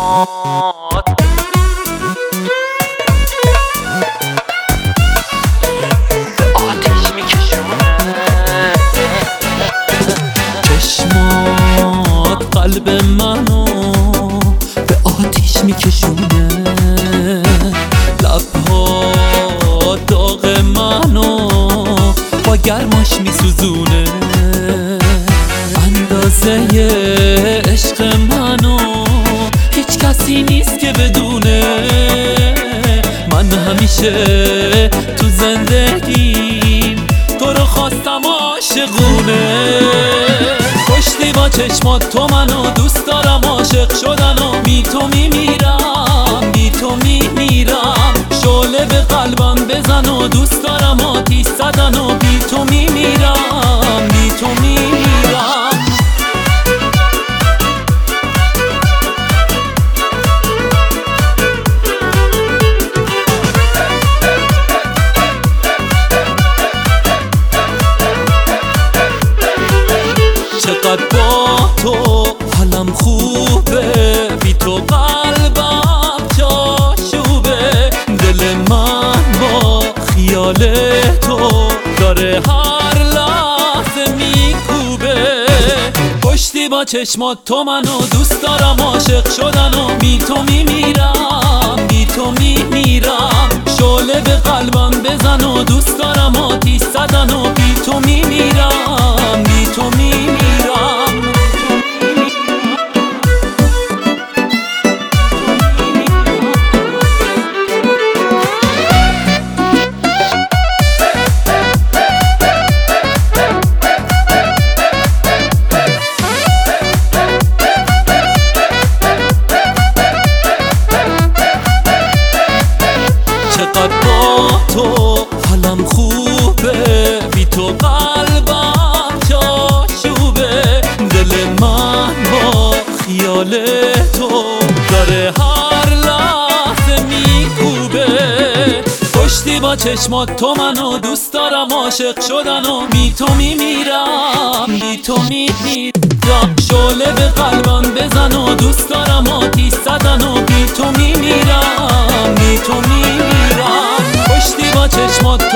چشمات آتیش میکشونه، چشمات قلب منو به آتیش میکشونه، لبها داغ منو با گرماش میسوزونه، اندازه عشق منو هیچ کسی نیست که بدونه. من همیشه تو زندگیم تو رو خواستم عاشقونه، کشتی با چشمات تو منو، دوست دارم عاشق شدن و بی تو میمیرم، بی تو میمیرم. شعله به قلبم بزن و دوست دارم آتیش زدن و بی تو میمیرم، بی تو میمیرم. چقدر با تو حالم خوبه، بی تو قلبم جاشوبه، دل من با خیال تو داره هر لحظه میکوبه. کشتی با چشمات تو منو، دوست دارم عاشق شدن و بی تو میمیرم، بی تو میمیرم. شعله به قلبم بزن و دوست دارم آتیش زدن و بی تو میمیرم، بی تو میمیرم. چقدر با تو حالم خوبه، بی تو قلبم جاشوبه، دل من با خیال تو داره هر لحظه میکوبه. کشتی با چشمات تو منو، دوست دارم عاشق شدن و بی تو میمیرم، بی تو میمیرم. شعله به قلبم بزن و دوست دارم آتیش زدن و بی تو میمیرم، بی تو میمیرم. کشتی با چشمات